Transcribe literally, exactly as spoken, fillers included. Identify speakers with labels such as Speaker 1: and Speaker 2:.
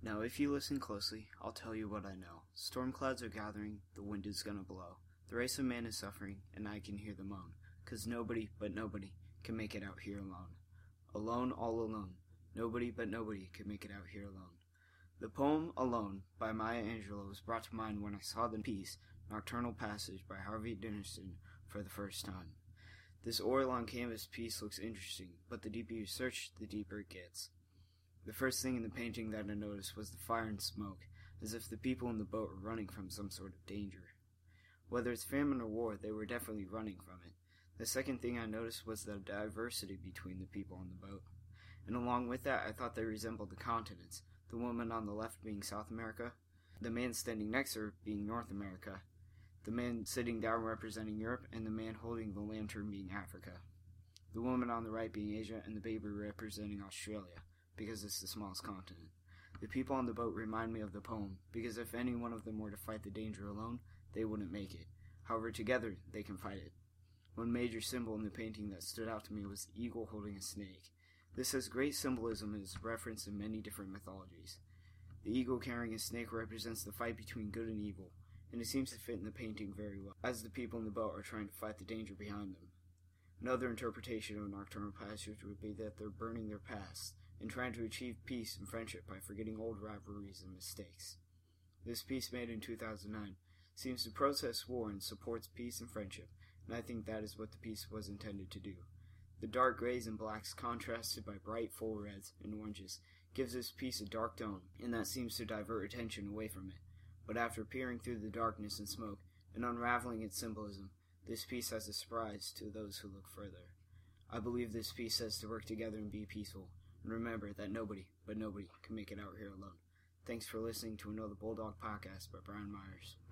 Speaker 1: Now, if you listen closely, I'll tell you what I know. Storm clouds are gathering, the wind is gonna blow. The race of man is suffering, and I can hear the moan. 'Cause nobody, but nobody, can make it out here alone. Alone, all alone. Nobody, but nobody, can make it out here alone. The poem Alone by Maya Angelou was brought to mind when I saw the piece Nocturnal Passage by Harvey Dickinson for the first time. This oil on canvas piece looks interesting, but the deeper you search, the deeper it gets. The first thing in the painting that I noticed was the fire and smoke, as if the people in the boat were running from some sort of danger. Whether it's famine or war, they were definitely running from it. The second thing I noticed was the diversity between the people on the boat. And along with that, I thought they resembled the continents, the woman on the left being South America, the man standing next to her being North America, the man sitting down representing Europe, and the man holding the lantern being Africa. The woman on the right being Asia, and the baby representing Australia, because it's the smallest continent. The people on the boat remind me of the poem, because if any one of them were to fight the danger alone, they wouldn't make it. However, together, they can fight it. One major symbol in the painting that stood out to me was the eagle holding a snake. This has great symbolism and is referenced in many different mythologies. The eagle carrying a snake represents the fight between good and evil, and it seems to fit in the painting very well, as the people in the boat are trying to fight the danger behind them. Another interpretation of Nocturnal Passage would be that they're burning their past, and trying to achieve peace and friendship by forgetting old rivalries and mistakes. This piece, made in two thousand nine, seems to protest war and supports peace and friendship, and I think that is what the piece was intended to do. The dark grays and blacks contrasted by bright full reds and oranges gives this piece a dark tone, and that seems to divert attention away from it. But after peering through the darkness and smoke and unraveling its symbolism, this piece has a surprise to those who look further. I believe this piece says to work together and be peaceful, and remember that nobody, but nobody, can make it out here alone. Thanks for listening to another Bulldog Podcast by Brian Myers.